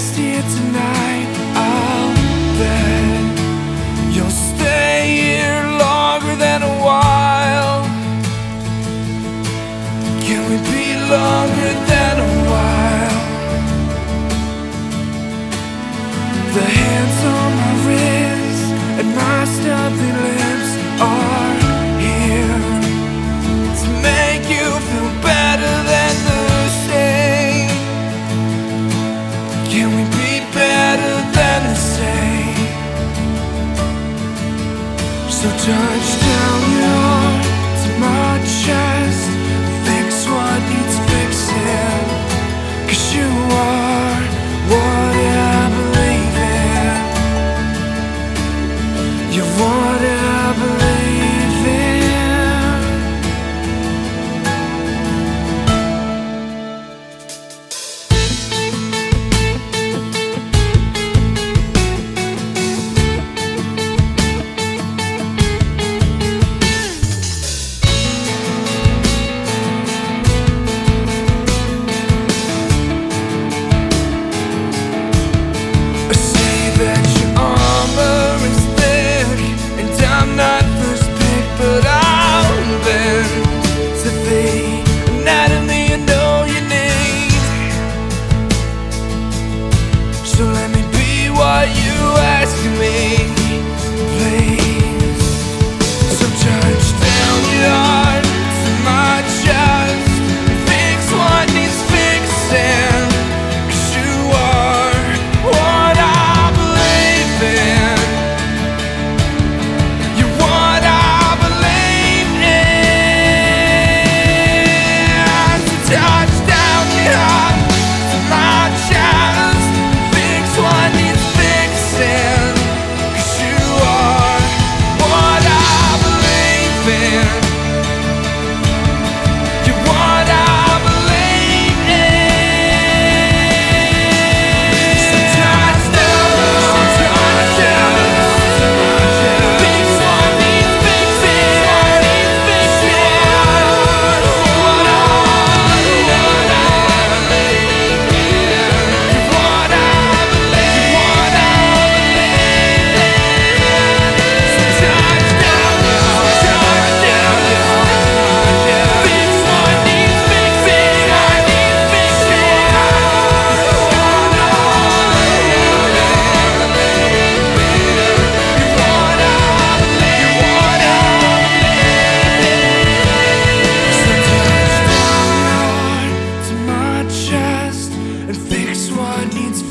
rest here tonight. I'll bet you'll stay here longer than a while. Can we be longer than a while? The hands on my wrist and my stubby lips are here to make you feel better than the same. Can we be better than the same? So touch down your arm to my chest, fix what needs fixing, 'cause you are what I believe in. You're what I believe in. So let me be what you ask me, please. So touch down your heart to my chest and fix what needs fixing, 'cause you are what I believe in. You're what I believe in. So touch down your heart to my chest, what needs fixing, 'cause you are what I believe in. You're what I believe in. So touch down, fix what needs fixing, what I believe in. You're what I needs